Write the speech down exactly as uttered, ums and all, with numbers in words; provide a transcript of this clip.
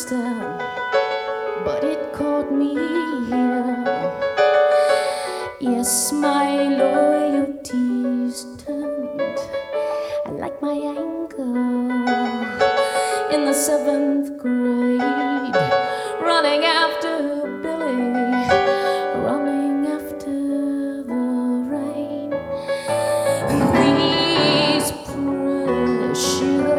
step, but it caught me here. Yes, my loyalties turned like my anger in the seventh grade.